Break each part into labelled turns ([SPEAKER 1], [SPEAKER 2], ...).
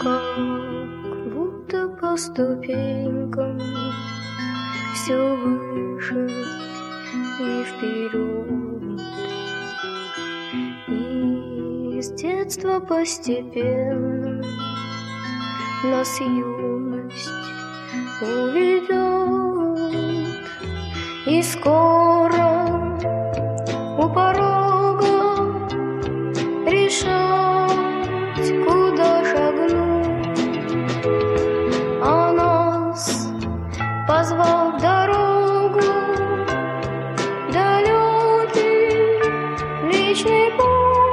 [SPEAKER 1] Как будто по ступенькам все выше и вперед. И с детства постепенно нас юность уведет. И скоро у порога решать, куда шагнуть, а нас позвал в дорогу далекий Млечный Путь.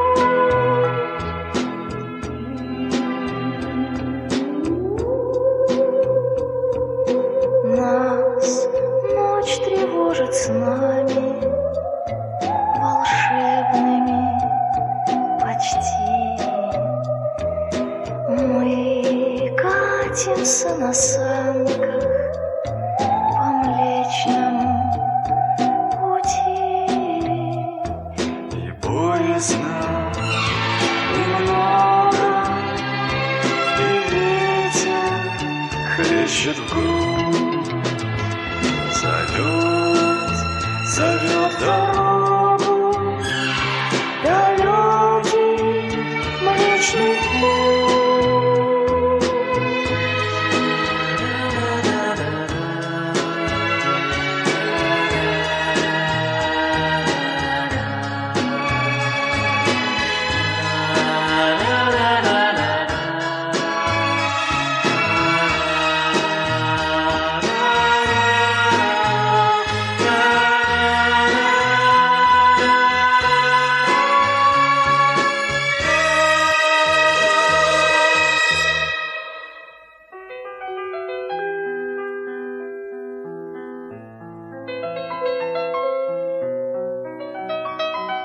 [SPEAKER 1] Нас ночь тревожит снами волшебными почти. Мы катимся на санках по Млечному пути.
[SPEAKER 2] И поздно, немного, и ветер хлещет в грудь, зовет дорогу далекий Млечный Путь.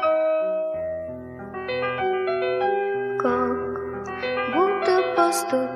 [SPEAKER 1] Как будто по ступенькам